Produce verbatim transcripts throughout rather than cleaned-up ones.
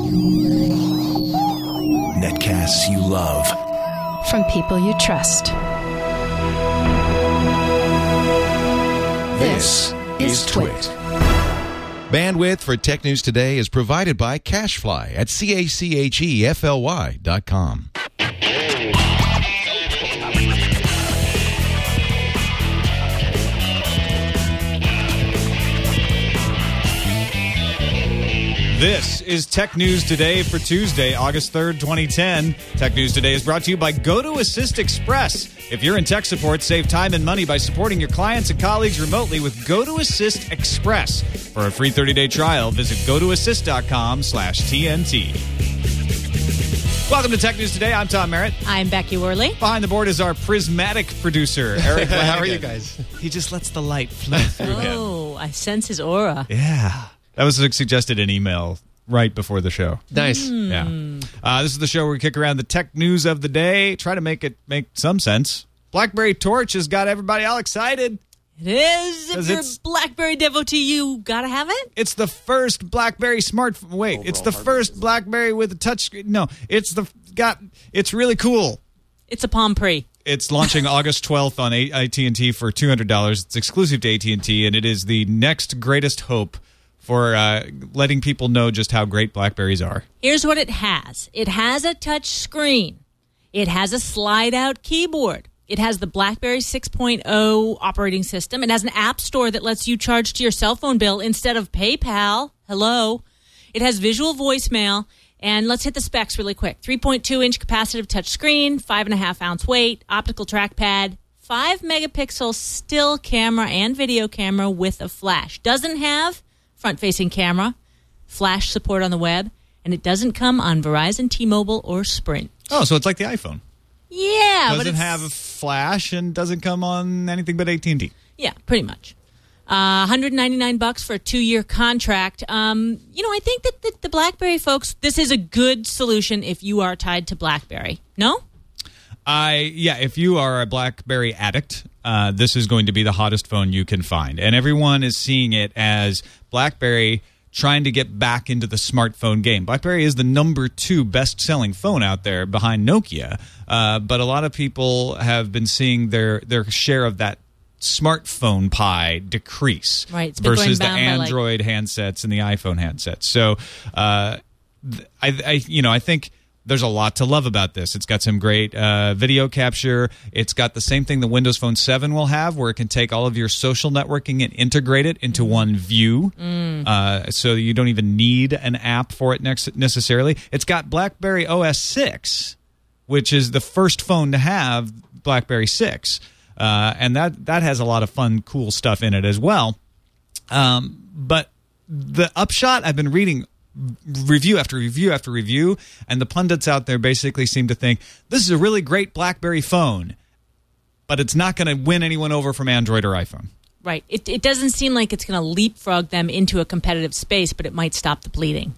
Netcasts you love. From people you trust. This is Twit. Bandwidth for Tech News Today is provided by CashFly at C A C H E F L Y dot com. This is Tech News Today for Tuesday, August third, twenty ten. Tech News Today is brought to you by GoToAssist Express. If you're in tech support, save time and money by supporting your clients and colleagues remotely with GoToAssist Express. For a free thirty-day trial, visit GoToAssist.com slash TNT. Welcome to Tech News Today. I'm Tom Merritt. I'm Becky Worley. Behind the board is our prismatic producer, Eric Flanagan. How are you guys? He just lets the light flow through him. Oh, I sense his aura. Yeah. That was suggested in email right before the show. Nice. Mm. Yeah. Uh, this is the show where we kick around the tech news of the day, try to make it make some sense. BlackBerry Torch has got everybody all excited. It is. If 'Cause you're it's- a BlackBerry devotee, you gotta have it. It's the first BlackBerry smartphone. Wait, it's the first BlackBerry with a touchscreen. No, it's the got. It's really cool. It's a Palm Pre. It's launching August twelfth on A T and T for two hundred dollars. It's exclusive to A T and T, and it is the next greatest hope for uh, letting people know just how great BlackBerries are. Here's what it has. It has a touch screen. It has a slide-out keyboard. It has the BlackBerry six point oh operating system. It has an app store that lets you charge to your cell phone bill instead of PayPal. Hello. It has visual voicemail. And let's hit the specs really quick. three point two inch capacitive touch screen, five point five ounce weight, optical trackpad, five megapixel still camera and video camera with a flash. Doesn't have front-facing camera, flash support on the web, and it doesn't come on Verizon, T-Mobile, or Sprint. Oh, so it's like the iPhone. Yeah, but Doesn't it's, have a flash and doesn't come on anything but A T and T. yeah, pretty much. Uh, one hundred ninety-nine bucks for a two-year contract. Um, you know, I think that the, the BlackBerry folks, this is a good solution if you are tied to BlackBerry. No? I yeah, if you are a BlackBerry addict, uh, this is going to be the hottest phone you can find, and everyone is seeing it as BlackBerry trying to get back into the smartphone game. BlackBerry is the number two best-selling phone out there behind Nokia, uh, but a lot of people have been seeing their their share of that smartphone pie decrease Right, it's been going versus the down by, like- Android handsets and the iPhone handsets. So, uh, th- I, I you know I think. There's a lot to love about this. It's got some great uh, video capture. It's got the same thing the Windows Phone seven will have, where it can take all of your social networking and integrate it into one view. Mm. Uh, so you don't even need an app for it next, necessarily. It's got BlackBerry O S six, which is the first phone to have BlackBerry six. Uh, and that, that has a lot of fun, cool stuff in it as well. Um, but the upshot, I've been reading review after review after review, and the pundits out there basically seem to think this is a really great BlackBerry phone, but it's not going to win anyone over from Android or iPhone. Right. It, it doesn't seem like it's going to leapfrog them into a competitive space, but it might stop the bleeding.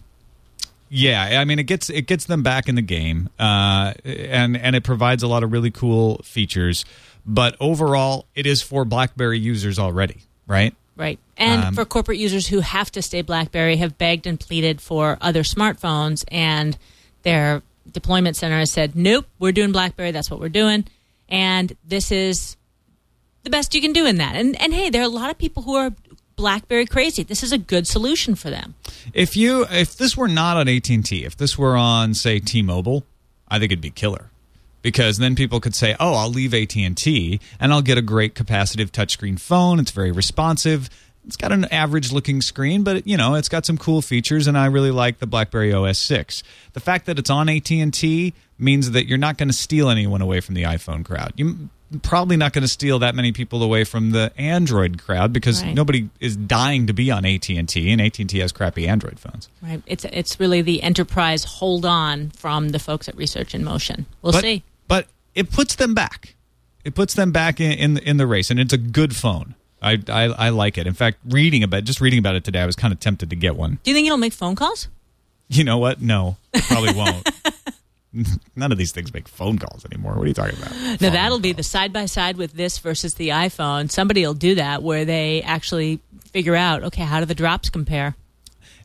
Yeah, I mean, it gets it gets them back in the game, uh, and and it provides a lot of really cool features. But overall, it is for BlackBerry users already, right? Right. And Um, for corporate users who have to stay BlackBerry, have begged and pleaded for other smartphones, and their deployment center has said, nope, we're doing BlackBerry, that's what we're doing. And this is the best you can do in that. And, and hey, there are a lot of people who are BlackBerry crazy. This is a good solution for them. If you if this were not on A T and T, if this were on, say, T-Mobile, I think it'd be killer. Because then people could say, oh, I'll leave A T and T, and I'll get a great capacitive touchscreen phone. It's very responsive. It's got an average-looking screen, but, you know, it's got some cool features, and I really like the BlackBerry O S six. The fact that it's on A T and T means that you're not going to steal anyone away from the iPhone crowd. You're probably not going to steal that many people away from the Android crowd, because Right. nobody is dying to be on A T and T, and A T and T has crappy Android phones. Right. It's it's really the enterprise hold on from the folks at Research in Motion. We'll but, see. But it puts them back. It puts them back in, in, in the race, and it's a good phone. I, I I like it. In fact, reading about just reading about it today, I was kind of tempted to get one. Do you think it'll make phone calls? You know what? No, it probably won't. None of these things make phone calls anymore. What are you talking about? No, Phone that'll calls. be the side-by-side with this versus the iPhone. Somebody will do that where they actually figure out, okay, how do the drops compare?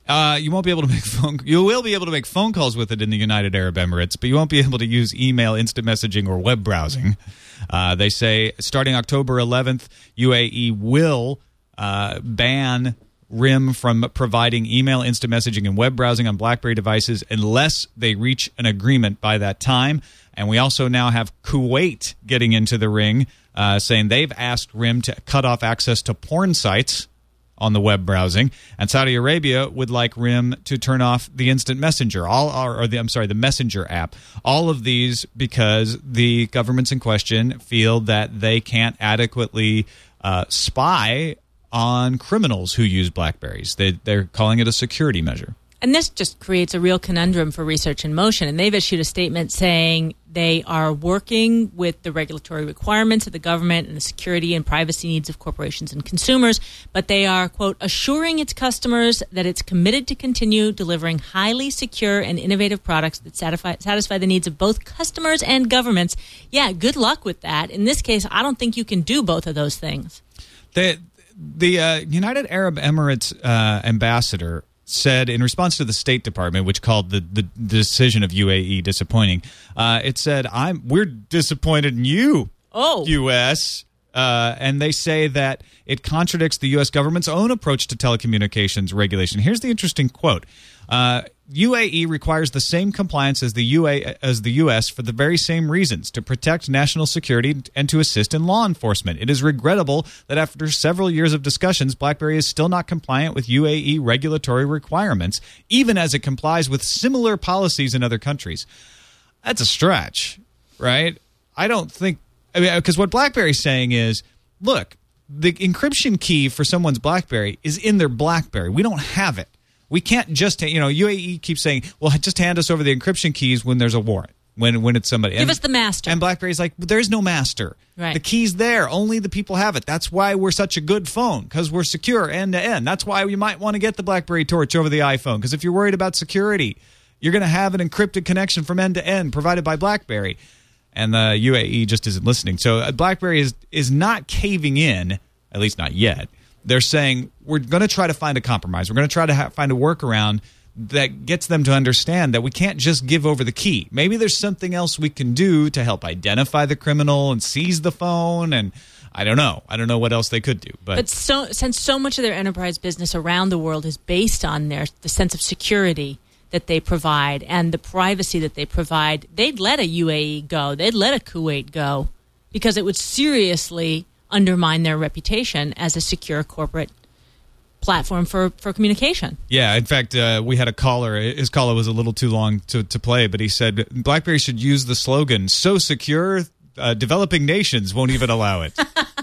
Uh, you won't be able to make phone. You will be able to make phone calls with it in the United Arab Emirates, but you won't be able to use email, instant messaging, or web browsing. Uh, they say starting October eleventh, U A E will uh, ban R I M from providing email, instant messaging, and web browsing on BlackBerry devices unless they reach an agreement by that time. And we also now have Kuwait getting into the ring, uh, saying they've asked R I M to cut off access to porn sites on the web browsing, and Saudi Arabia would like R I M to turn off the instant messenger, all or, or the I'm sorry, the messenger app. All of these because the governments in question feel that they can't adequately uh, spy on criminals who use BlackBerries. They, they're calling it a security measure. And this just creates a real conundrum for Research in Motion. And they've issued a statement saying they are working with the regulatory requirements of the government and the security and privacy needs of corporations and consumers, but they are, quote, assuring its customers that it's committed to continue delivering highly secure and innovative products that satisfy, satisfy the needs of both customers and governments. Yeah, good luck with that. In this case, I don't think you can do both of those things. The, the uh, United Arab Emirates uh, ambassador said in response to the State Department, which called the, the, the decision of U A E disappointing, uh, it said, "I'm we're disappointed in you, oh. U S" Uh, and they say that it contradicts the U S government's own approach to telecommunications regulation. Here's the interesting quote. Uh, U A E requires the same compliance as the U A as the U S for the very same reasons, to protect national security and to assist in law enforcement. It is regrettable that after several years of discussions, BlackBerry is still not compliant with U A E regulatory requirements, even as it complies with similar policies in other countries. That's a stretch, right? I don't think, I mean, because what BlackBerry's saying is, look, the encryption key for someone's BlackBerry is in their BlackBerry. We don't have it. We can't just, you know, U A E keeps saying, well, just hand us over the encryption keys when there's a warrant, when when it's somebody. Give and, us the master. And BlackBerry's like, there's no master. Right. The key's there. Only the people have it. That's why we're such a good phone, because we're secure end to end. That's why you might want to get the BlackBerry Torch over the iPhone, because if you're worried about security, you're going to have an encrypted connection from end to end provided by BlackBerry. And the U A E just isn't listening. So uh, BlackBerry is is not caving in, at least not yet. They're saying, we're going to try to find a compromise. We're going to try to ha- find a workaround that gets them to understand that we can't just give over the key. Maybe there's something else we can do to help identify the criminal and seize the phone. And I don't know. I don't know what else they could do. But, but so, since so much of their enterprise business around the world is based on their the sense of security that they provide and the privacy that they provide, they'd let a U A E go. They'd let a Kuwait go because it would seriously undermine their reputation as a secure corporate platform for, for communication. Yeah, in fact, uh, we had a caller. His caller was a little too long to, to play, but he said BlackBerry should use the slogan, so secure, uh, developing nations won't even allow it.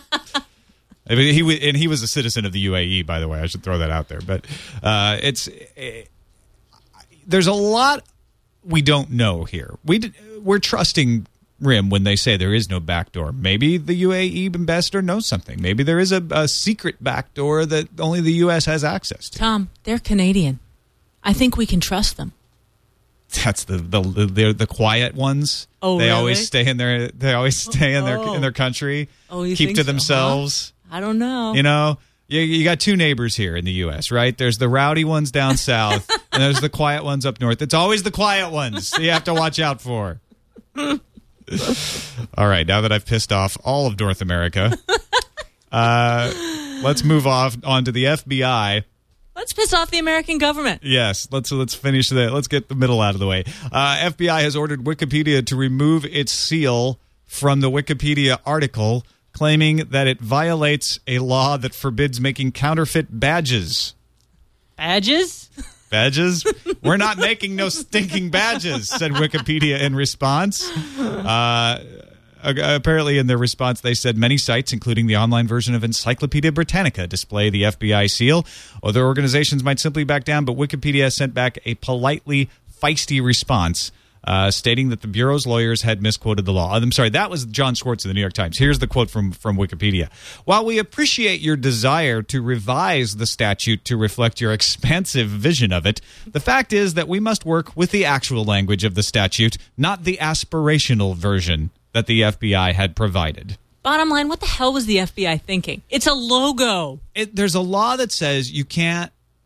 I mean, he and he was a citizen of the U A E, by the way. I should throw that out there. But uh, it's it, there's a lot we don't know here. We we're trusting R I M when they say there is no backdoor. Maybe the U A E ambassador knows something. Maybe there is a, a secret backdoor that only the U S has access to. Tom, they're Canadian. I think we can trust them. That's the the the, the quiet ones. Oh, they really? always stay in their they always stay in their Oh. in their country. Oh, you keep think to so, themselves. huh? I don't know. You know, you, you got two neighbors here in the U S, right? There's the rowdy ones down south, and there's the quiet ones up north. It's always the quiet ones that you have to watch out for. All right, now that I've pissed off all of North America, uh, let's move off on to the F B I. Let's piss off the American government. Yes, let's let's finish that. Let's get the middle out of the way. Uh, F B I has ordered Wikipedia to remove its seal from the Wikipedia article, claiming that it violates a law that forbids making counterfeit badges. Badges? Badges? We're not making no stinking badges, said Wikipedia in response. Uh, apparently, in their response, they said many sites, including the online version of Encyclopedia Britannica, display the F B I seal. Other organizations might simply back down, but Wikipedia sent back a politely feisty response, Uh, stating that the Bureau's lawyers had misquoted the law. I'm sorry, that was John Schwartz of the New York Times. Here's the quote from, from Wikipedia. While we appreciate your desire to revise the statute to reflect your expansive vision of it, the fact is that we must work with the actual language of the statute, not the aspirational version that the F B I had provided. Bottom line, what the hell was the F B I thinking? It's a logo. It, there's a law that says you can't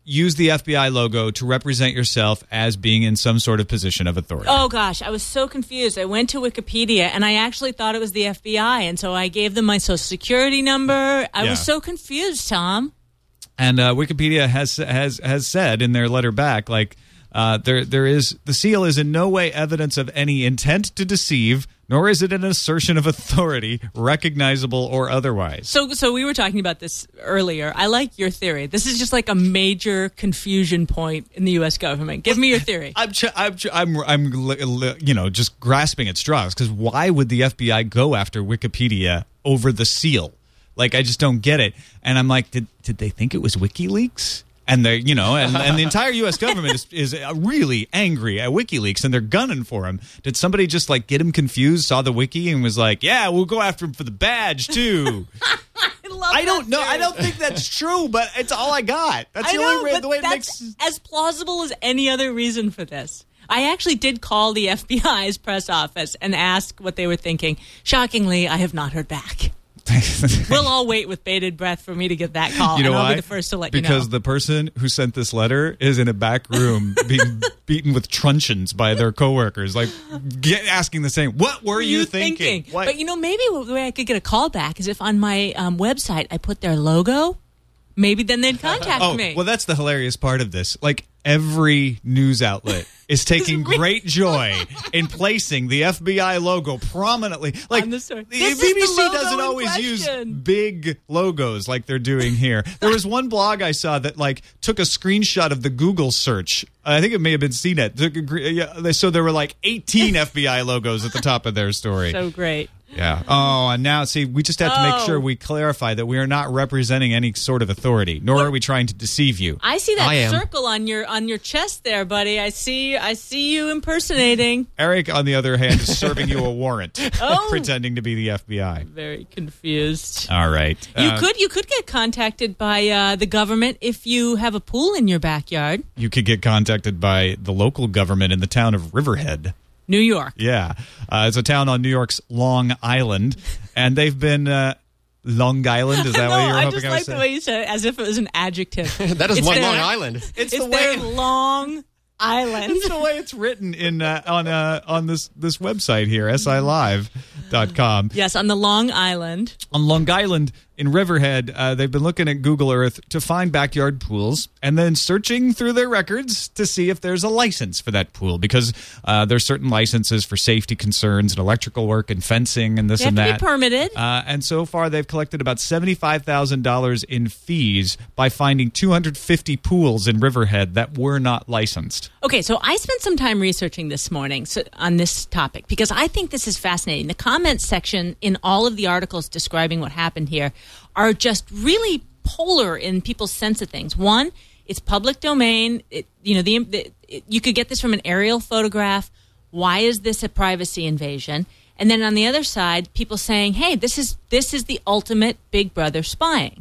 use the F B I logo to represent yourself as being in some sort of position of authority? Oh, gosh, I was so confused. I went to Wikipedia, and I actually thought it was the F B I, and so I gave them my social security number. I Yeah. was so confused, Tom. And uh, Wikipedia has has has said in their letter back, like, uh, there there is the seal is in no way evidence of any intent to deceive, nor is it an assertion of authority, recognizable or otherwise. So, so we were talking about this earlier. I like your theory. This is just like a major confusion point in the U S government. Give me your theory. I'm, ch- I'm, ch- I'm, I'm, li- li- you know, just grasping at straws because why would the F B I go after Wikipedia over the seal? Like, I just don't get it. And I'm like, did did they think it was WikiLeaks? And they, you know, and, and the entire U S government is, is really angry at WikiLeaks, and they're gunning for him. Did somebody just like get him confused, saw the wiki, and was like, "Yeah, we'll go after him for the badge too"? I, love I don't that know. theory. I don't think that's true, but it's all I got. That's I the know, only way, but the way it that's makes. as plausible as any other reason for this. I actually did call the F B I's press office and ask what they were thinking. Shockingly, I have not heard back. We'll all wait with bated breath for me to get that call, You know and I'll why? be the first to let because you know. Because the person who sent this letter is in a back room being beaten with truncheons by their coworkers, like get, asking the same, "What were you, you thinking?" thinking? But you know, maybe the way I could get a call back is if on my um, website I put their logo. Maybe then they'd contact oh, me. well, that's the hilarious part of this. Like, every news outlet is taking really- great joy in placing the F B I logo prominently. Like, On the story. the This is B B C the logo doesn't in always use question. big logos like they're doing here. There was one blog I saw that, like, took a screenshot of the Google search. I think it may have been C net. Took a gr- yeah, so there were, like, eighteen F B I logos at the top of their story. So great. Yeah. Oh, and now, see, we just have to make Oh. sure we clarify that we are not representing any sort of authority, nor are we trying to deceive you. I see that I am. circle on your on your chest there, buddy. I see I see you impersonating. Eric, on the other hand, is serving you a warrant, Oh. pretending to be the F B I. Very confused. All right. You Uh, could you could get contacted by uh, the government if you have a pool in your backyard. You could get contacted by the local government in the town of Riverhead. New York. Yeah. Uh, it's a town on New York's Long Island, and they've been... Uh, Long Island? Is that no, what you were I hoping just I like was the saying? way you said it, as if it was an adjective. That is It's one their- Long Island. It's, It's the way their Long Island. It's the way it's written in uh, on uh, on this this website here, S I live dot com. Yes, on the Long Island. On Long Island in Riverhead, uh, they've been looking at Google Earth to find backyard pools and then searching through their records to see if there's a license for that pool, because uh, there's certain licenses for safety concerns and electrical work and fencing and this They have and to that. be permitted. Uh, and so far, they've collected about seventy-five thousand dollars in fees by finding two hundred fifty pools in Riverhead that were not licensed. Okay, so I spent some time researching this morning so, on this topic because I think this is fascinating. The comments section in all of the articles describing what happened here are just really polar in people's sense of things. One, it's public domain. It, you know, the, the it, you could get this from an aerial photograph. Why is this a privacy invasion? And then on the other side, people saying, "Hey, this is this is the ultimate Big Brother spying."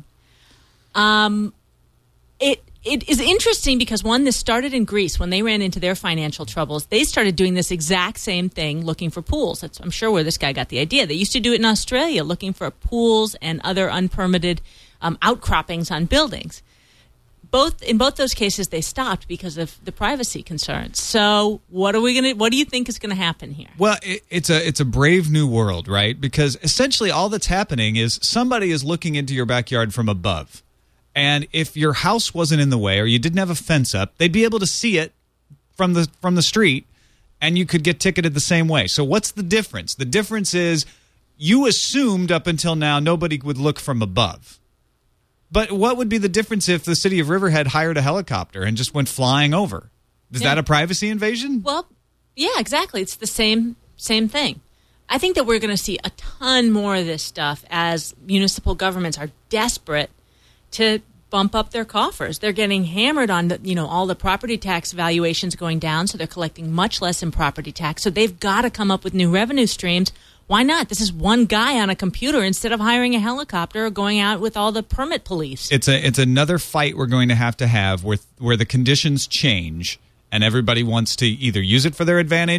Um, it. It is interesting because, one, this started in Greece when they ran into their financial troubles. They started doing this exact same thing, looking for pools. That's, I'm sure, where this guy got the idea. They used to do it in Australia, looking for pools and other unpermitted um, outcroppings on buildings. Both in both those cases, they stopped because of the privacy concerns. So, what are we going to? What do you think is going to happen here? Well, it, it's a it's a brave new world, right? Because essentially, all that's happening is somebody is looking into your backyard from above. And if your house wasn't in the way or you didn't have a fence up, they'd be able to see it from the from the street, and you could get ticketed the same way. So what's the difference? The difference is you assumed up until now nobody would look from above. But what would be the difference if the city of Riverhead hired a helicopter and just went flying over? Is Yeah. that a privacy invasion? Well, yeah, exactly. It's the same same thing. I think that we're going to see a ton more of this stuff as municipal governments are desperate to bump up their coffers. They're getting hammered on the, you know, all the property tax valuations going down, so they're collecting much less in property tax. So they've got to come up with new revenue streams. Why not? This is one guy on a computer instead of hiring a helicopter or going out with all the permit police. It's a it's another fight we're going to have to have where where the conditions change and everybody wants to either use it for their advantage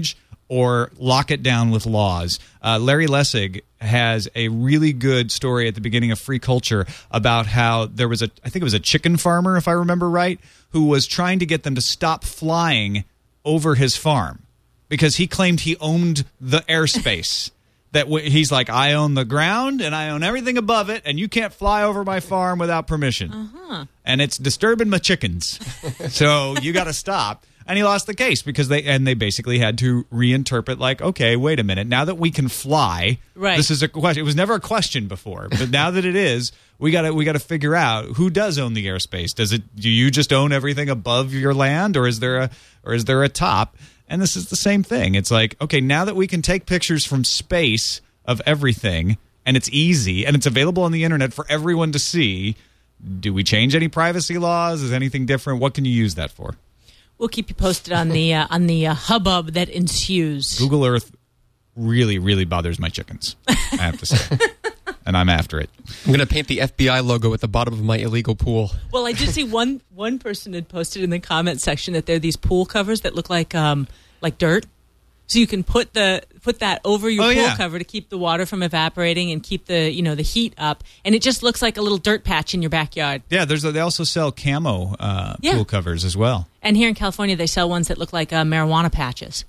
or lock it down with laws. Uh, Larry Lessig has a really good story at the beginning of Free Culture about how there was a, I think it was a chicken farmer, if I remember right, who was trying to get them to stop flying over his farm because he claimed he owned the airspace. That w- he's like, I own the ground and I own everything above it, and you can't fly over my farm without permission. Uh-huh. And it's disturbing my chickens. So you got to stop. And he lost the case because they and they basically had to reinterpret like, okay, wait a minute. Now that we can fly, right. This is a question. It was never a question before, but now that it is, we got to we got to figure out who does own the airspace. Does it? Do you just own everything above your land, or is there a or is there a top? And this is the same thing. It's like, okay, now that we can take pictures from space of everything, and it's easy, and it's available on the internet for everyone to see, do we change any privacy laws? Is anything different? What can you use that for? We'll keep you posted on the uh, on the uh, hubbub that ensues. Google Earth really, really bothers my chickens, I have to say. And I'm after it. I'm going to paint the F B I logo at the bottom of my illegal pool. Well, I did see one one person had posted in the comment section that there are these pool covers that look like um like dirt. So you can put the put that over your oh, pool yeah. cover to keep the water from evaporating and keep the you know the heat up, and it just looks like a little dirt patch in your backyard. Yeah, there's a, they also sell camo uh, yeah. pool covers as well. And here in California, they sell ones that look like uh, marijuana patches.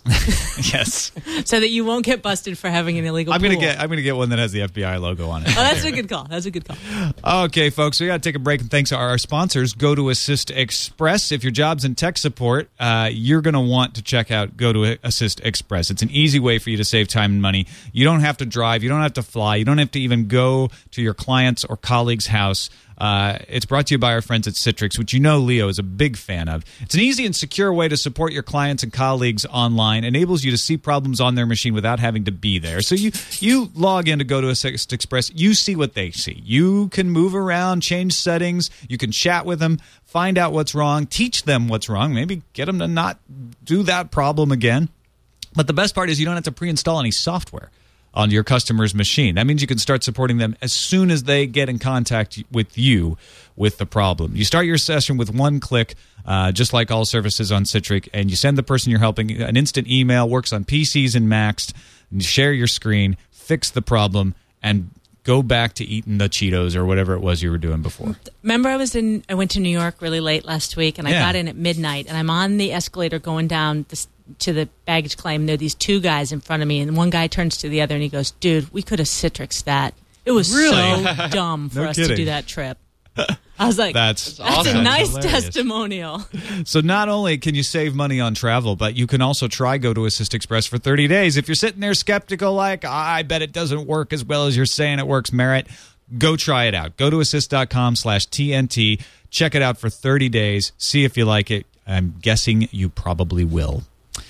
Yes, so that you won't get busted for having an illegal I'm pool. gonna get I'm gonna get one that has the F B I logo on it. Oh, that's a good call. That's a good call. Okay, folks, we got to take a break, and thanks to our sponsors, Go to Assist Express. If your job's in tech support, uh, you're going to want to check out Go to Assist Express. It's an easy way for you to save time and money. You don't have to drive. You don't have to fly. You don't have to even go to your client's or colleague's house. Uh, it's brought to you by our friends at Citrix, which you know Leo is a big fan of. It's an easy and secure way to support your clients and colleagues online. Enables you to see problems on their machine without having to be there. So you you log in to Go to Assist Express. You see what they see. You can move around, change settings. You can chat with them, find out what's wrong, teach them what's wrong, maybe get them to not do that problem again. But the best part is you don't have to pre-install any software on your customer's machine. That means you can start supporting them as soon as they get in contact with you with the problem. You start your session with one click, uh, just like all services on Citrix, and you send the person you're helping an instant email, works on P Cs and Macs, and you share your screen, fix the problem, and go back to eating the Cheetos or whatever it was you were doing before. Remember I was in, I went to New York really late last week, and I Yeah. got in at midnight, and I'm on the escalator going down the to the baggage claim. There are these two guys in front of me, and one guy turns to the other and he goes, dude, we could have Citrixed that. It was Really? so dumb for No us to kidding. do that trip. I was like, That's, that's awesome. a nice Hilarious. testimonial. So not only can you save money on travel, but you can also try Go to Assist Express for thirty days. If you're sitting there skeptical like, I bet it doesn't work as well as you're saying it works, Merritt, go try it out. Go to assist.com slash TNT. Check it out for thirty days. See if you like it. I'm guessing you probably will.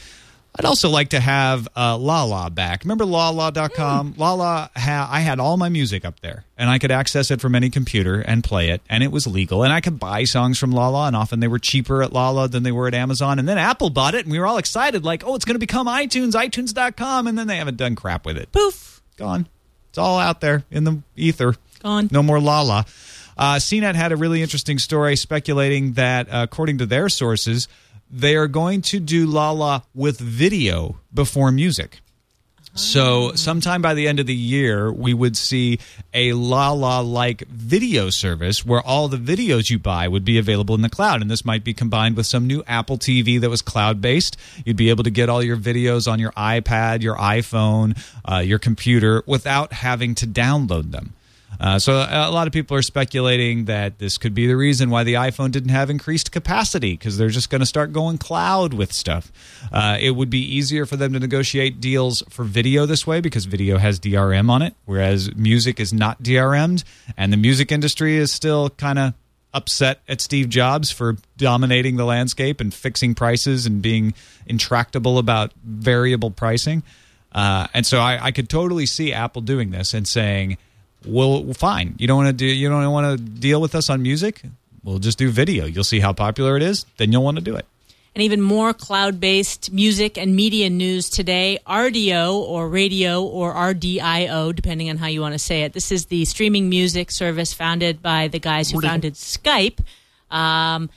I'd also like to have uh, Lala back. Remember Lala dot com? Mm. Lala, ha- I had all my music up there, and I could access it from any computer and play it, and it was legal. And I could buy songs from Lala, and often they were cheaper at Lala than they were at Amazon. And then Apple bought it, and we were all excited, like, oh, it's going to become iTunes, iTunes dot com, and then they haven't done crap with it. Poof. Gone. It's all out there in the ether. Gone. No more Lala. Uh, C net had a really interesting story speculating that, uh, according to their sources, they are going to do Lala with video before music. So sometime by the end of the year, we would see a Lala-like video service where all the videos you buy would be available in the cloud. And this might be combined with some new Apple T V that was cloud-based. You'd be able to get all your videos on your iPad, your iPhone, uh, your computer without having to download them. Uh, so a lot of people are speculating that this could be the reason why the iPhone didn't have increased capacity, because they're just going to start going cloud with stuff. Uh, it would be easier for them to negotiate deals for video this way because video has D R M on it, whereas music is not D R M'd, and the music industry is still kind of upset at Steve Jobs for dominating the landscape and fixing prices and being intractable about variable pricing. Uh, and so I, I could totally see Apple doing this and saying, well, fine. You don't want to do. You don't want to deal with us on music. We'll just do video. You'll see how popular it is. Then you'll want to do it. And even more cloud-based music and media news today. R D O or radio or R D I O, depending on how you want to say it. This is the streaming music service founded by the guys who founded Skype. Um,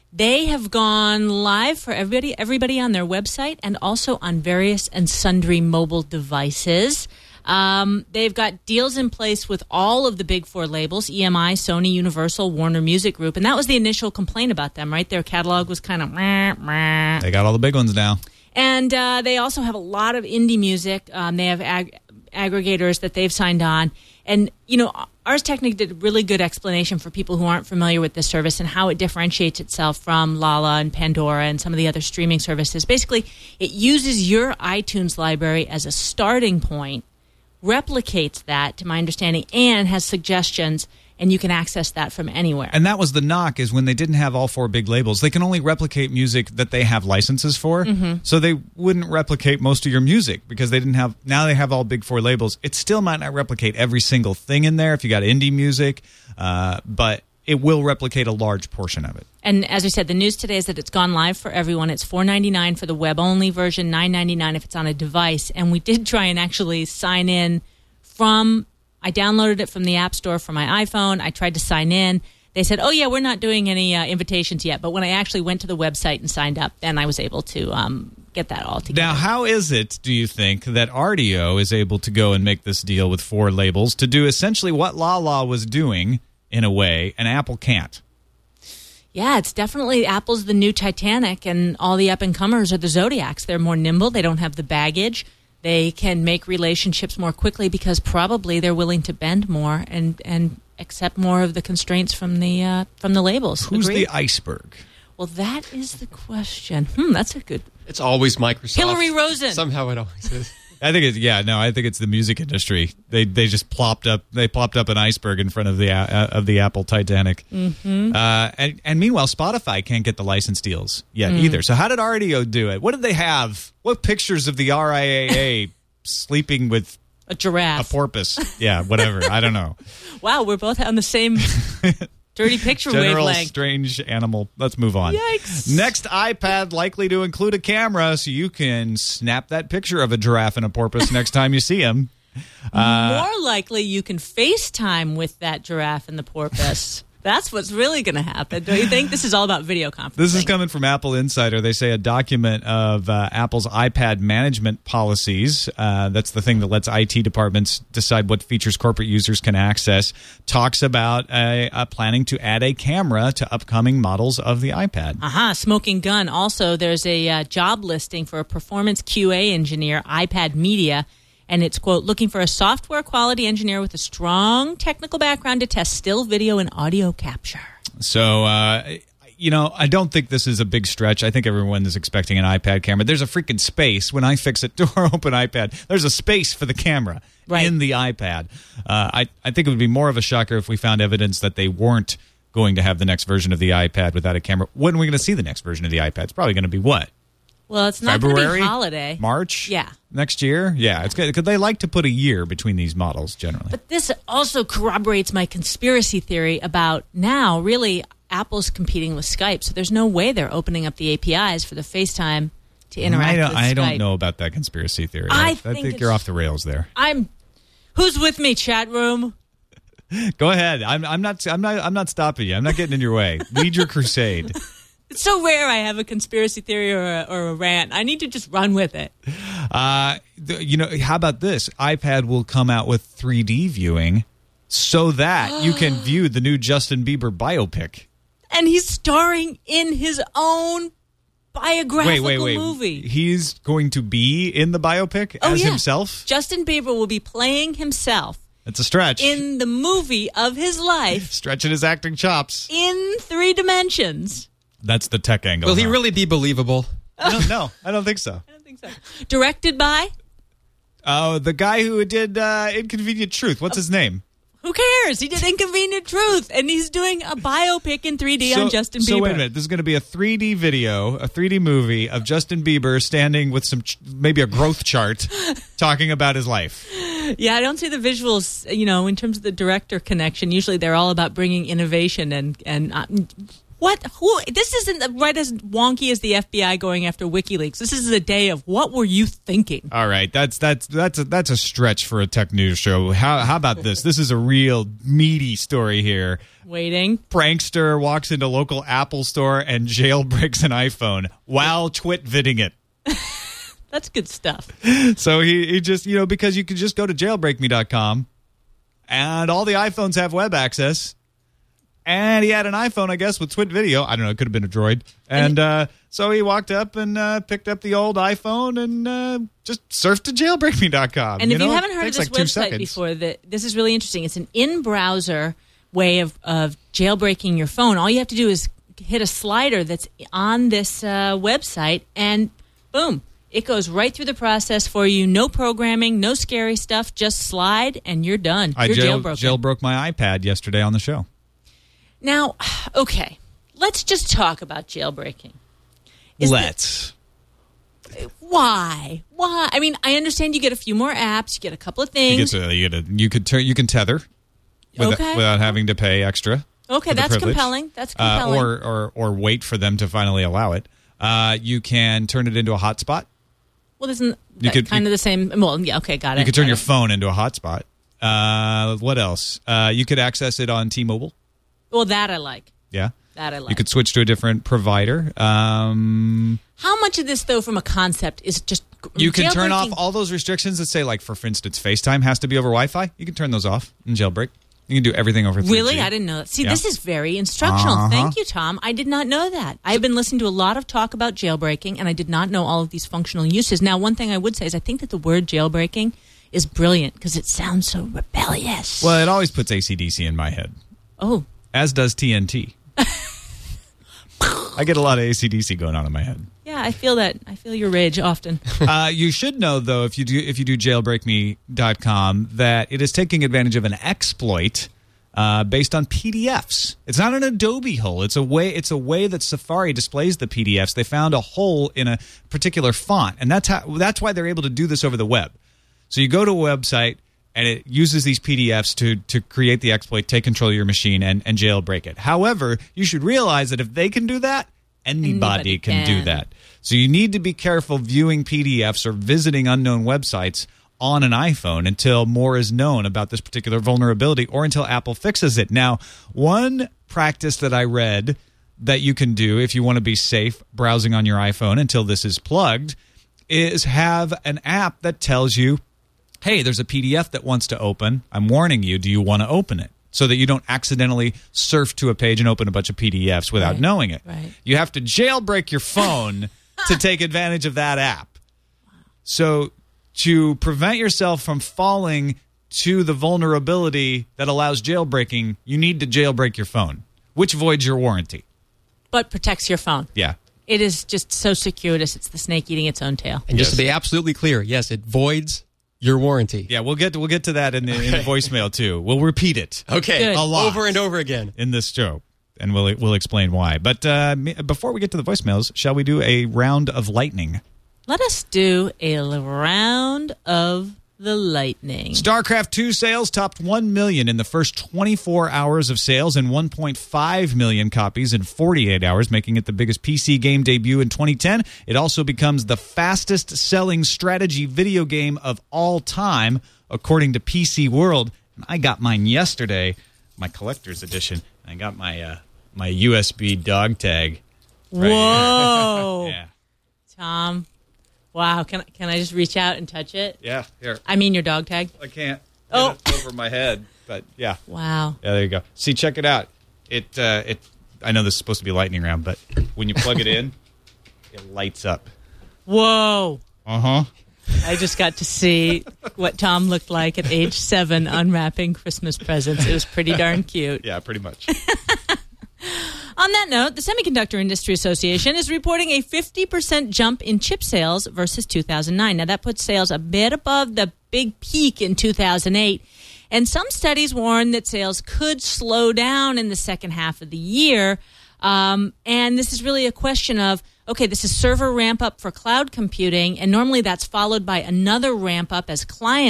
They have gone live for everybody, everybody on their website and also on various and sundry mobile devices. Um, they've got deals in place with all of the big four labels, E M I, Sony, Universal, Warner Music Group. And that was the initial complaint about them, right? Their catalog was kind of meh, meh. They got all the big ones now. And uh, they also have a lot of indie music. Um, they have ag- aggregators that they've signed on. And, you know, Ars Technica did a really good explanation for people who aren't familiar with this service and how it differentiates itself from Lala and Pandora and some of the other streaming services. Basically, it uses your iTunes library as a starting point, replicates that, to my understanding, and has suggestions, and you can access that from anywhere. And that was the knock, is when they didn't have all four big labels, they can only replicate music that they have licenses for. Mm-hmm. So they wouldn't replicate most of your music because they didn't have, now they have all big four labels. It still might not replicate every single thing in there if you got indie music, uh, but it will replicate a large portion of it. And as we said, the news today is that it's gone live for everyone. It's four ninety-nine for the web-only version, nine ninety-nine if it's on a device. And we did try and actually sign in from... I downloaded it from the App Store for my iPhone. I tried to sign in. They said, oh, yeah, we're not doing any uh, invitations yet. But when I actually went to the website and signed up, then I was able to um, get that all together. Now, how is it, do you think, that Rdio is able to go and make this deal with four labels to do essentially what Lala was doing, in a way, and Apple can't? Yeah, it's definitely Apple's the new Titanic, and all the up-and-comers are the Zodiacs. They're more nimble. They don't have the baggage. They can make relationships more quickly because probably they're willing to bend more and, and accept more of the constraints from the uh, from the labels. Who's Agreed? the iceberg? Well, that is the question. Hmm, that's a good... It's always Microsoft. Hillary Rosen. Somehow it always is. I think it's yeah no I think it's the music industry. They they just plopped up they plopped up an iceberg in front of the uh, of the Apple Titanic. Mm-hmm. Uh, and and meanwhile, Spotify can't get the license deals yet mm. either. So how did Rdio do it? What did they have? What pictures of the R I A A sleeping with a giraffe, a porpoise? Yeah, whatever. I don't know. Wow, we're both on the same dirty picture General wavelength. Strange animal. Let's move on. Yikes. Next iPad likely to include a camera so you can snap that picture of a giraffe and a porpoise next time you see him. Uh, More likely you can FaceTime with that giraffe and the porpoise. That's what's really going to happen, don't you think? This is all about video conferencing. This is coming from Apple Insider. They say a document of uh, Apple's iPad management policies, uh, that's the thing that lets I T departments decide what features corporate users can access, talks about uh, uh, planning to add a camera to upcoming models of the iPad. Aha, uh-huh, smoking gun. Also, there's a uh, job listing for a performance Q A engineer, iPad Media. And it's, quote, looking for a software quality engineer with a strong technical background to test still video and audio capture. So, uh, you know, I don't think this is a big stretch. I think everyone is expecting an iPad camera. There's a freaking space. When I fix it, door open iPad, there's a space for the camera right. in the iPad. Uh, I, I think it would be more of a shocker if we found evidence that they weren't going to have the next version of the iPad without a camera. When are we going to see the next version of the iPad? It's probably going to be what? Well, it's not going to be holiday. March? Yeah. Next year? Yeah. It's good because they like to put a year between these models generally. But this also corroborates my conspiracy theory about now, really, Apple's competing with Skype. So there's no way they're opening up the A P Is for the FaceTime to interact I don't, with I Skype. don't know about that conspiracy theory. I, I think, I think you're off the rails there. I'm. Who's with me, chat room? Go ahead. I'm, I'm not. I'm not. I'm not stopping you. I'm not getting in your way. Lead your crusade. It's so rare I have a conspiracy theory or a, or a rant. I need to just run with it. Uh, the, you know, how about this? iPad will come out with three D viewing so that you can view the new Justin Bieber biopic. And he's starring in his own biographical wait, wait, wait. movie. He's going to be in the biopic oh, as yeah. himself? Justin Bieber will be playing himself. It's a stretch. In the movie of his life. Stretching his acting chops. In three dimensions. That's the tech angle. Will he huh? really be believable? I don't know. I don't think so. I don't think so. Directed by? Oh, the guy who did uh, Inconvenient Truth. What's his name? Who cares? He did Inconvenient Truth, and he's doing a biopic in three D so, on Justin Bieber. So wait a minute. This is going to be a three D video, a three D movie of Justin Bieber standing with some, ch- maybe a growth chart, talking about his life. Yeah, I don't see the visuals, you know, in terms of the director connection. Usually they're all about bringing innovation and, and uh, What? Who? This isn't right as wonky as the F B I going after WikiLeaks. This is a day of what were you thinking? All right, that's that's that's a, that's a stretch for a tech news show. How how about this? This is a real meaty story here. Waiting. Prankster walks into local Apple store and jailbreaks an iPhone while twit-viding it. That's good stuff. So he, he just, you know, because you can just go to jailbreak me dot com and all the iPhones have web access. And he had an iPhone, I guess, with Twit Video. I don't know. It could have been a Droid. And uh, so he walked up and uh, picked up the old iPhone and uh, just surfed to jailbreak me dot com. And you if know? you haven't heard of Takes this like two website seconds. before, the, this is really interesting. It's an in-browser way of, of jailbreaking your phone. All you have to do is hit a slider that's on this uh, website, and boom, it goes right through the process for you. No programming, no scary stuff. Just slide, and you're done. I You're jail, jailbroken. jailbroke my iPad yesterday on the show. Now, okay, let's just talk about jailbreaking. Is Let's. the- why? Why? I mean, I understand you get a few more apps, you get a couple of You, things. get to, you, get to, you, could turn, you can tether without, Okay. without having to pay extra. Okay, for the that's privilege. compelling. That's Uh, compelling. or, or, or wait for them to finally allow it. Uh, you can turn it into a hotspot. well, isn't You that could- kind you- of the same? Well, yeah, okay, got it. You could turn got your it. phone into a hotspot. Uh, what else? Uh, you could access it on T-Mobile. Well, that I like. Yeah. That I like. You could switch to a different provider. Um, How much of this, though, from a concept, is just you can turn off jailbreaking- all those restrictions that say, like, for, for instance, FaceTime has to be over Wi-Fi. You can turn those off in jailbreak. You can do everything over three G. Really? I didn't know that. See, Yeah. this is very instructional. Uh-huh. Thank you, Tom. I did not know that. I've been listening to a lot of talk about jailbreaking, and I did not know all of these functional uses. Now, one thing I would say is I think that the word jailbreaking is brilliant because it sounds so rebellious. Well, it always puts A C D C in my head, Oh, as does T N T. I get a lot of A C D C going on in my head. yeah, I feel that. I feel your rage often. uh, you should know, though, if you do if you do jailbreak me dot com, that it is taking advantage of an exploit uh, based on P D Fs. It's not an Adobe hole. It's a way. It's a way that Safari displays the P D Fs. They found a hole in a particular font, and that's how. That's why they're able to do this over the web. So you go to a website, and it uses these P D Fs to to create the exploit, take control of your machine, and, and jailbreak it. However, you should realize that if they can do that, anybody, Anybody can, do can. that. So you need to be careful viewing P D Fs or visiting unknown websites on an iPhone until more is known about this particular vulnerability or until Apple fixes it. Now, one practice that I read that you can do if you want to be safe browsing on your iPhone until this is plugged is have an app that tells you, hey, there's a P D F that wants to open. I'm warning you. Do you want to open it? So that you don't accidentally surf to a page and open a bunch of P D Fs without Right, knowing it. right. You have to jailbreak your phone to take advantage of that app. So to prevent yourself from falling to the vulnerability that allows jailbreaking, you need to jailbreak your phone, which voids your warranty. But protects your phone. Yeah. It is just so circuitous. It's the snake eating its own tail. And just Yes. to be absolutely clear, yes, it voids your warranty. Yeah, we'll get to, we'll get to that in the, in the voicemail too. We'll repeat it. Okay. Good. A lot. Over and over again. In this show, and we'll we'll explain why. But uh, me- before we get to the voicemails, shall we do a round of lightning? Let us do a l- round of the lightning. StarCraft two sales topped one million in the first twenty-four hours of sales and one point five million copies in forty-eight hours, making it the biggest P C game debut in twenty ten. It also becomes the fastest-selling strategy video game of all time, according to P C World. And I got mine yesterday, my collector's edition. I got my uh, my U S B dog tag. right here. Whoa. Yeah. Tom. Wow. Can, can I just reach out and touch it? Yeah, here. I mean your dog tag. I can't get Oh. it over my head, but yeah. Wow. Yeah, there you go. See, check it out. It uh, it. I know this is supposed to be lightning round, but when you plug it in, it lights up. Whoa. Uh huh. I just got to see what Tom looked like at age seven unwrapping Christmas presents. It was pretty darn cute. Yeah, pretty much. On that note, the Semiconductor Industry Association is reporting a fifty percent jump in chip sales versus two thousand nine. Now, that puts sales a bit above the big peak in two thousand eight. And some studies warn that sales could slow down in the second half of the year. Um, and this is really a question of, okay, this is server ramp up for cloud computing, and normally that's followed by another ramp up as clients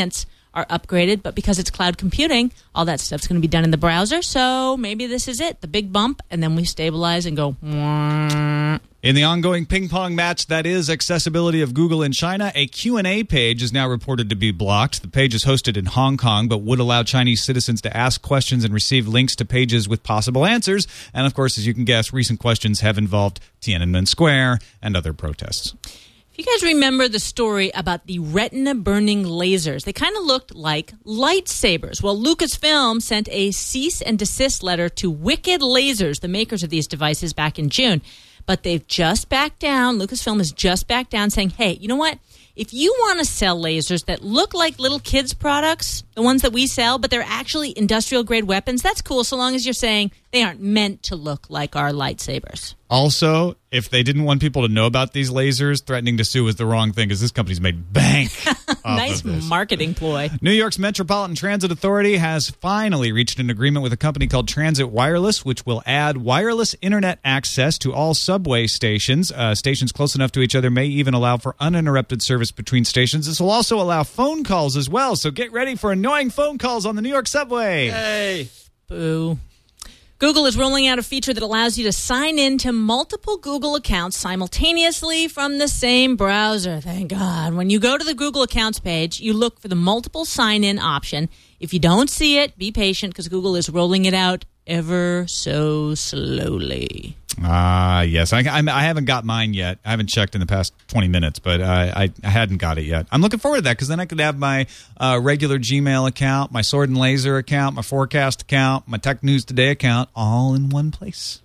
are upgraded, but because it's cloud computing, all that stuff's going to be done in the browser. So maybe this is it, the big bump, and then we stabilize and go. Wah. In the ongoing ping-pong match that is accessibility of Google in China, a Q and A page is now reported to be blocked. The page is hosted in Hong Kong, but would allow Chinese citizens to ask questions and receive links to pages with possible answers. And, of course, as you can guess, recent questions have involved Tiananmen Square and other protests. If you guys remember the story about the retina-burning lasers, they kind of looked like lightsabers. Well, Lucasfilm sent a cease and desist letter to Wicked Lasers, the makers of these devices, back in June. But they've just backed down. Lucasfilm has just backed down saying, hey, you know what? If you want to sell lasers that look like little kids' products, the ones that we sell, but they're actually industrial-grade weapons, that's cool so long as you're saying they aren't meant to look like our lightsabers. Also, if they didn't want people to know about these lasers, threatening to sue is the wrong thing because this company's made bank off Nice of this. marketing ploy. New York's Metropolitan Transit Authority has finally reached an agreement with a company called Transit Wireless, which will add wireless internet access to all subway stations. Uh, stations close enough to each other may even allow for uninterrupted service between stations. This will also allow phone calls as well, so get ready for annoying phone calls on the New York subway. Hey. Boo. Google is rolling out a feature that allows you to sign in to multiple Google accounts simultaneously from the same browser. Thank God. When you go to the Google Accounts page, you look for the multiple sign-in option. If you don't see it, be patient because Google is rolling it out ever so slowly. Ah, uh, yes. I, I, I haven't got mine yet. I haven't checked in the past twenty minutes, but uh, I, I hadn't got it yet. I'm looking forward to that because then I could have my uh, regular Gmail account, my Sword and Laser account, my Forecast account, my Tech News Today account, all in one place.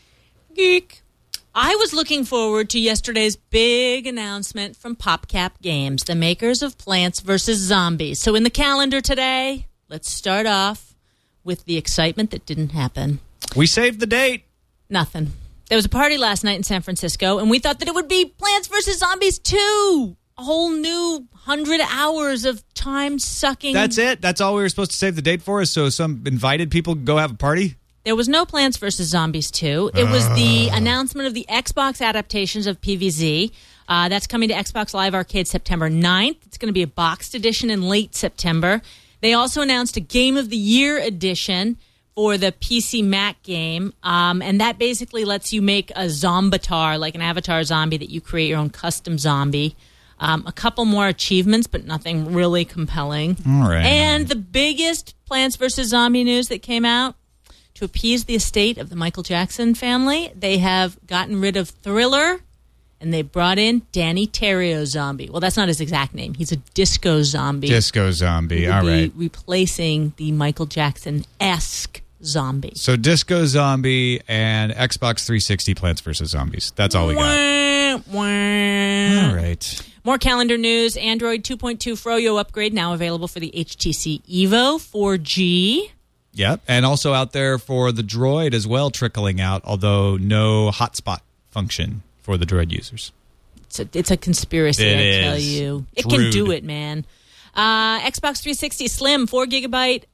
Geek. I was looking forward to yesterday's big announcement from PopCap Games, the makers of Plants versus. Zombies. So in the calendar today, let's start off with the excitement that didn't happen. We saved the date. Nothing. There was a party last night in San Francisco, and we thought that it would be Plants versus. Zombies two. A whole new hundred hours of time-sucking. That's it? That's all we were supposed to save the date for is so some invited people could go have a party? There was no Plants versus. Zombies two. It was the announcement of the Xbox adaptations of P V Z. Uh, that's coming to Xbox Live Arcade September ninth. It's going to be a boxed edition in late September. They also announced a Game of the Year edition for the P C Mac game, um, and that basically lets you make a zombatar, like an avatar zombie that you create your own custom zombie. Um, a couple more achievements, but nothing really compelling. All right. And the biggest Plants versus. Zombie news that came out, to appease the estate of the Michael Jackson family, they have gotten rid of Thriller, and they brought in Danny Terrio Zombie. Well, that's not his exact name. He's a disco zombie. Disco zombie, all right. Replacing the Michael Jackson-esque zombie. So Disco Zombie and Xbox three sixty Plants versus. Zombies. That's all we got. Wah, wah. All right. More calendar news. Android two point two Froyo upgrade now available for the H T C Evo four G. Yep. And also out there for the Droid as well, trickling out, although no hotspot function for the Droid users. It's a, it's a conspiracy, It I tell is. you. It Drood. can do it, man. Uh, Xbox three sixty Slim four gigabyte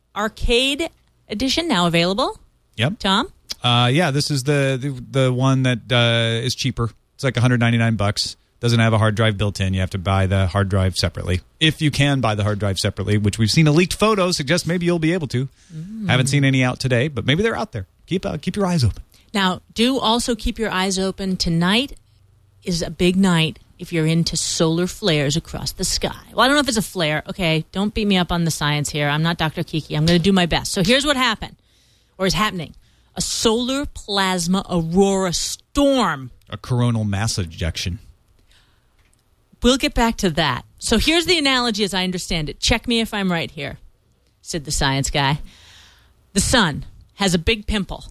arcade edition now available. Yep. Tom? Uh, yeah, this is the, the the one that uh, is cheaper. It's like one hundred ninety-nine bucks. Doesn't have a hard drive built in. You have to buy the hard drive separately. If you can buy the hard drive separately, which we've seen a leaked photo suggest maybe you'll be able to. Mm. Haven't seen any out today, but maybe they're out there. Keep uh, keep your eyes open. Now, do also keep your eyes open. Tonight is a big night if you're into solar flares across the sky. Well, I don't know if it's a flare. Okay, don't beat me up on the science here. I'm not Doctor Kiki. I'm going to do my best. So here's what happened, or is happening. A solar plasma aurora storm. A coronal mass ejection. We'll get back to that. So here's the analogy as I understand it. Check me if I'm right here, said the science guy. The sun has a big pimple.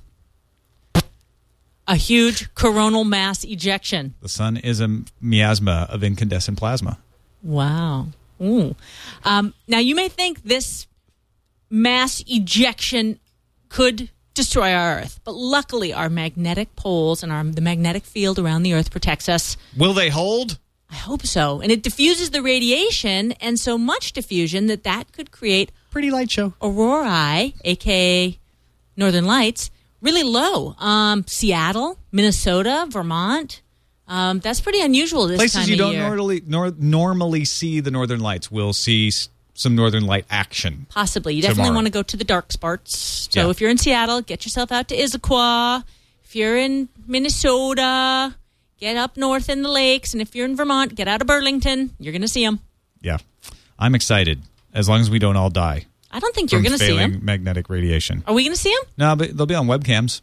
A huge coronal mass ejection. The sun is a miasma of incandescent plasma. Wow. Ooh. Um, now, you may think this mass ejection could destroy our Earth, but luckily our magnetic poles and our, the magnetic field around the Earth protects us. Will they hold? I hope so. And it diffuses the radiation, and so much diffusion that that could create pretty light show aurorae, a k a. Northern Lights, really low. Um, Seattle, Minnesota, Vermont. Um, that's pretty unusual this Places time you of don't year. normally nor- normally see the Northern Lights. We'll see s- some Northern Light action. Possibly. You definitely tomorrow. want to go to the dark spots. So Yeah. if you're in Seattle, get yourself out to Issaquah. If you're in Minnesota, get up north in the lakes. And if you're in Vermont, get out of Burlington. You're going to see them. Yeah. I'm excited, as long as we don't all die. I don't think you're from going to see failing them. magnetic radiation. Are we going to see them? No, but they'll be on webcams.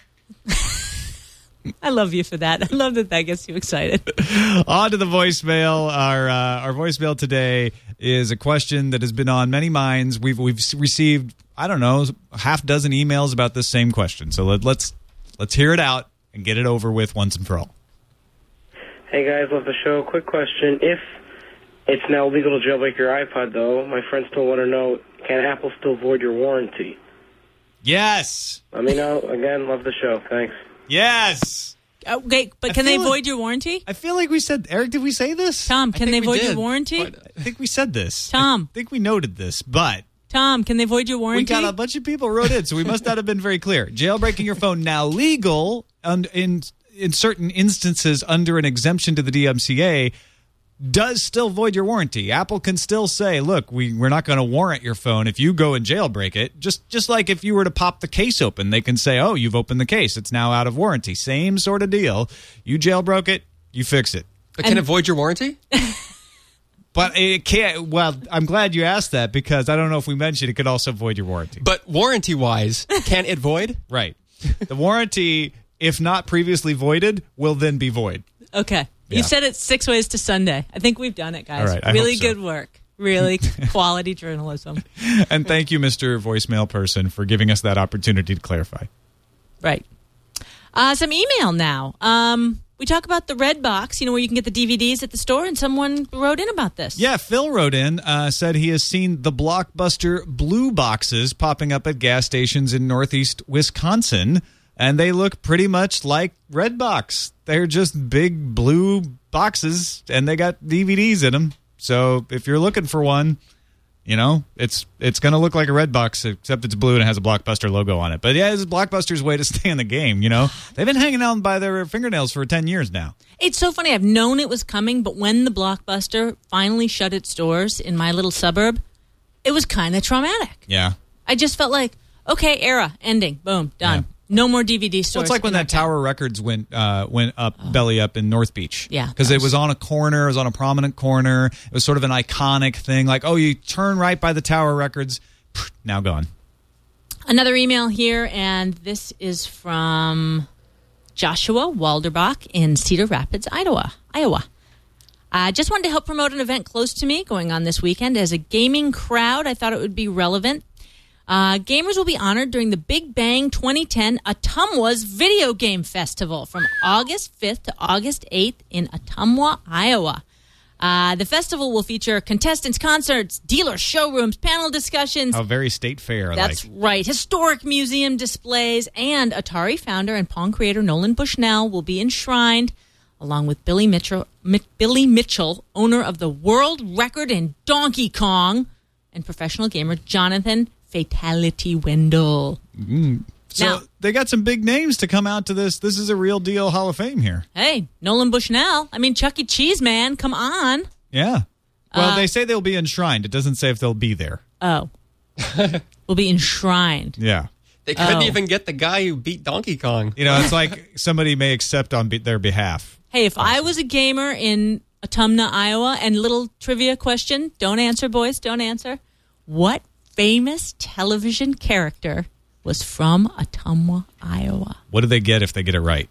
I love you for that. I love that that gets you excited. On to the voicemail. Our uh, our voicemail today is a question that has been on many minds. We've we've received, I don't know, half dozen emails about this same question. So let, let's let's hear it out and get it over with once and for all. Hey guys, love the show. Quick question: if it's now legal to jailbreak your iPod, though, my friends still want to know: can Apple still void your warranty? Yes. Let me know. Again, love the show. Thanks. Yes. Okay, but I can they feel void your warranty? I feel like we said, Eric, did we say this? Tom, can they think we void your did. warranty? I think we said this. Tom. I think we noted this, but Tom, can they void your warranty? we got a bunch of people wrote in, so we must not have been very clear. Jailbreaking your phone now legal and in in certain instances under an exemption to the D M C A does still void your warranty. Apple can still say, look, we, we're not going to warrant your phone if you go and jailbreak it. Just just like if you were to pop the case open, they can say, oh, you've opened the case. It's now out of warranty. Same sort of deal. You jailbroke it, you fix it. But can it void your warranty? But it can't. Well, I'm glad you asked that because I don't know if we mentioned it could also void your warranty. But warranty-wise, can it void? Right. The warranty, if not previously voided, will then be void. Okay. Yeah. You said it six ways to Sunday. I think we've done it, guys. All right, I really hope so. good work. Really quality journalism. And thank you, Mister Voicemail Person, for giving us that opportunity to clarify. Right. Uh, some email now. Um, we talk about the Red Box, you know, where you can get the D V Ds at the store, and someone wrote in about this. Yeah, Phil wrote in, uh, said he has seen the Blockbuster blue boxes popping up at gas stations in northeast Wisconsin, and they look pretty much like Redbox. They're just big blue boxes, and they got D V Ds in them. So if you're looking for one, you know, it's it's going to look like a Redbox, except it's blue and it has a Blockbuster logo on it. But yeah, it's Blockbuster's way to stay in the game, you know. They've been hanging out by their fingernails for ten years now. It's so funny. I've known it was coming, but when the Blockbuster finally shut its doors in my little suburb, it was kind of traumatic. Yeah. I just felt like, okay, era, ending, boom, done. Yeah. No more D V D Well, stores. it's like when in that our town. Tower Records went uh, went up belly up in North Beach. Yeah, because that it was was- on a corner. It was on a prominent corner. It was sort of an iconic thing. Like, oh, you turn right by the Tower Records. Pfft, now gone. Another email here, and this is from Joshua Walderbach in Cedar Rapids, Iowa. Iowa. I just wanted to help promote an event close to me going on this weekend. As a gaming crowd, I thought it would be relevant. Uh, gamers will be honored during the Big Bang twenty ten Atumwa's Video Game Festival from August fifth to August eighth in Atumwa, Iowa. Uh, the festival will feature contestants, concerts, dealer showrooms, panel discussions. How very state fair. That's like. right. Historic museum displays, and Atari founder and Pong creator Nolan Bushnell will be enshrined, along with Billy Mitchell, Mi- Billy Mitchell, owner of the world record in Donkey Kong, and professional gamer Jonathan Fatality Wendell. So Now- they got some big names to come out to this. This is a real deal Hall of Fame here. Hey, Nolan Bushnell. I mean, Chuck E. Cheese, man. Come on. Yeah. Well, Uh, they say they'll be enshrined. It doesn't say if they'll be there. Oh. will be enshrined. Yeah. They couldn't Oh. even get the guy who beat Donkey Kong. You know, it's like somebody may accept on be- their behalf. Hey, if I was a gamer in Atumna, Iowa, and little trivia question, don't answer, boys, don't answer. What famous television character was from Atumwa, Iowa? What do they get if they get it right?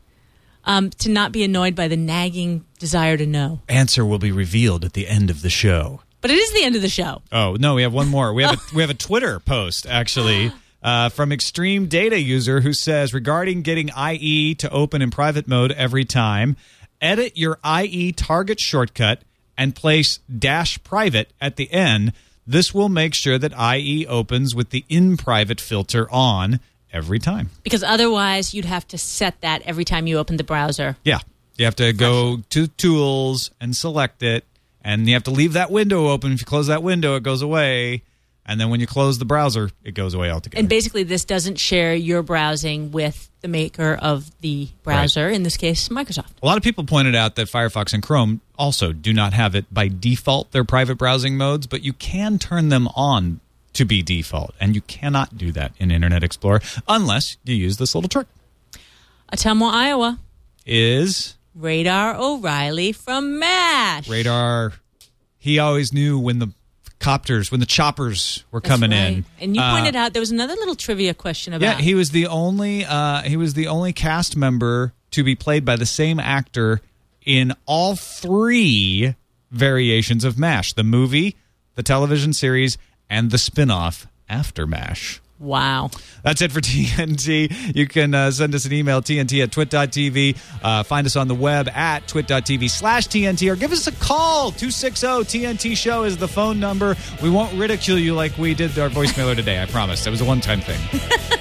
Um, to not be annoyed by the nagging desire to know. Answer will be revealed at the end of the show. But it is the end of the show. Oh, no, we have one more. We have a, we have a Twitter post, actually, uh, from Extreme Data User who says, regarding getting I E to open in private mode every time, edit your I E target shortcut and place dash private at the end. This will make sure that I E opens with the in-private filter on every time. Because otherwise, you'd have to set that every time you open the browser. Yeah. You have to go to Tools and select it, and you have to leave that window open. If you close that window, it goes away. and then when you close the browser, it goes away altogether. And basically, this doesn't share your browsing with the maker of the browser, right. In this case, Microsoft. A lot of people pointed out that Firefox and Chrome also do not have it by default, their private browsing modes, but you can turn them on to be default, and you cannot do that in Internet Explorer unless you use this little trick. Ottumwa, Iowa. Is... Radar O'Reilly from MASH. Radar, he always knew when the copters, when the choppers were That's coming right. in. And you uh, pointed out there was another little trivia question about. Yeah, he was the only uh, he was the only cast member to be played by the same actor in all three variations of MASH: the movie, the television series, and the spin-off after MASH. Wow. That's it for T N T. You can uh, send us an email, T N T at twit dot T V. Uh, find us on the web at twit dot T V slash T N T, or give us a call. two six zero T N T show is the phone number. We won't ridicule you like we did our voicemailer today, I promise. That was a one-time thing.